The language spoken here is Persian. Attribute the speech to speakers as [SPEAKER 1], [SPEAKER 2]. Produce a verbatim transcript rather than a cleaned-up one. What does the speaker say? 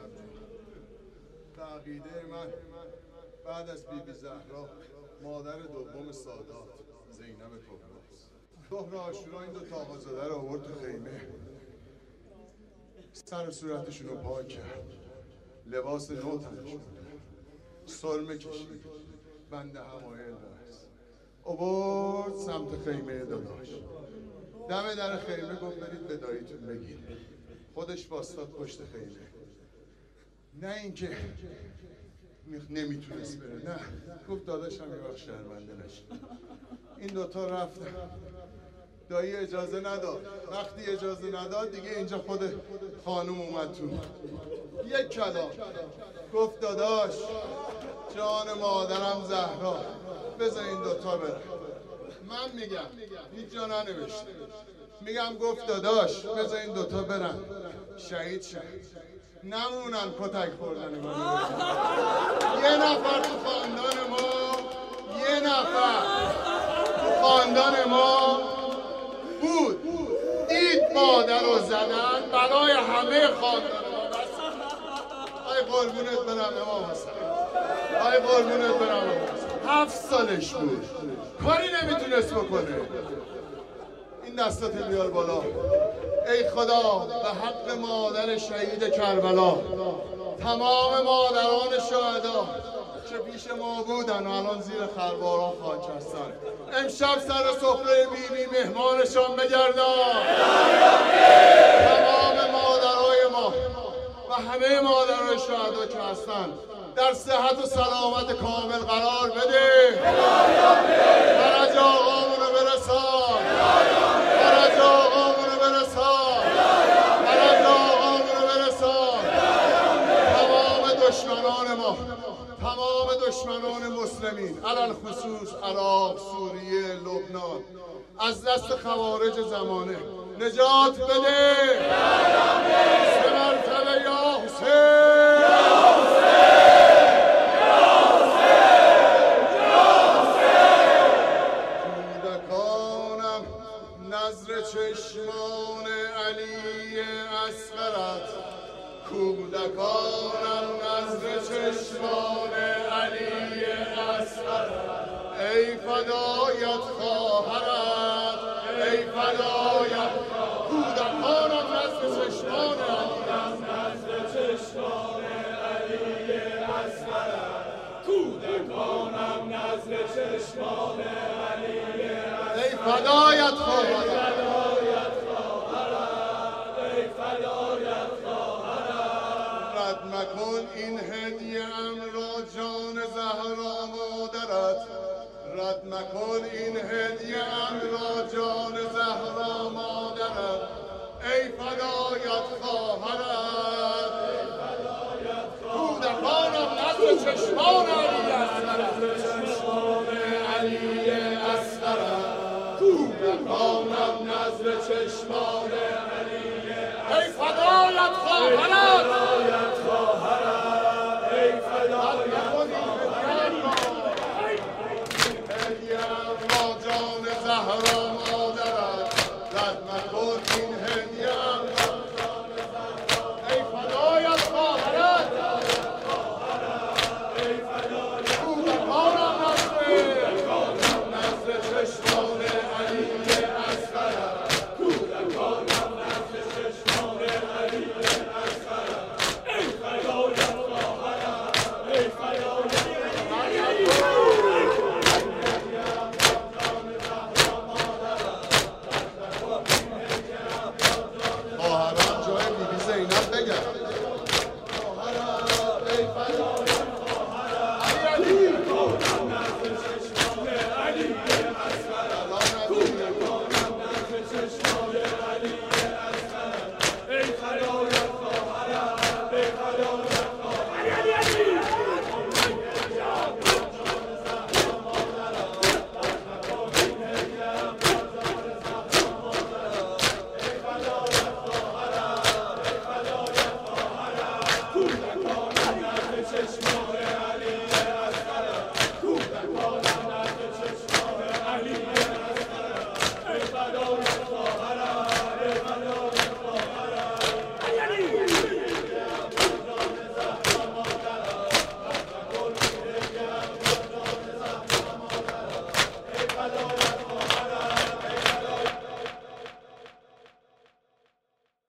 [SPEAKER 1] عقیده من بعد از بی بی زهرا مادر دوم سادات زینب کبراست. ظهر عاشورا این دو تاقازاده رو آورد تو خیمه، سر و صورتشون رو پاک کرد، لباس نو تنشون سرمه کشید، بند حمایل بست، آورد سمت خیمه داداش. دم در خیمه گفت برید به داییتون بگید. خودش باستاد پشت خیمه، نه اینکه نمیتونست بره، نه گفت داداش هم یه وقت شرمنده نشه. این دوتا رفتن، دایی اجازه نداد. وقتی اجازه نداد دیگه اینجا خود خانوم اومد تو. یک کلام گفت داداش جان مادرم زهرا بذار این دوتا بره. من میگم هیچ جا ننوشته، میگم گفت داداش بذار این دوتا برن شهید شهید نمونن کتک خوردن من. یه نفر تو خاندان ما یه نفر تو خاندان ما بود دید مادر رو زدن برای همه خاندان ما. بس آی قربونت برم امام حسین، آی قربونت برم امام حسین. هفت سالش بود، کاری نمیتونست بکنه. این دستات بیار بالا. ای خدا به حق مادر شهید کربلا، تمام مادران شهدا که پیش ما بودن و الان زیر خرواران خاک هستن، امشب سر سفره بی بی مهمانشان بگردان. تمام مادرای ما و همه مادرای شهدا که هستن در صحت و سلامت کامل قرار بده. فرج آقامونو برسان، فرج آقامونو برسان، فرج آقامونو برسان. تمام دشمنان ما، تمام دشمنان مسلمین علل خصوص عراق، سوریه، لبنان از دست خوارج زمانه نجات بده. سه مرتبه یا حسین، نظر چشمان علی اصغرت، کودکانم نظر چشمان علی اصغرت. ای فدایت خواهرت، ای فدایت کودکانم نظر چشمان علی، نظر چشمان علی اصغرت، کودکانم نظر چشمان علی. ای فدایت خواهرت، ای فدایت خواهرت. رد مکن این هدیه ام را جان زهرا مادرت، رد مکن این هدیه ام را جان زهرا مادرت. ای فدایت خواهرت، ای فدایت خواهرت. کودکانم نزد چشمان علی اصغرت، چشمان علی اصغرت. کودکانم نظر چشمان علی. ای فدایت خواهرت، ای فدایت خواهرت. هدیه‌ام را جان زهرا مادرت، رد مکن این هدیه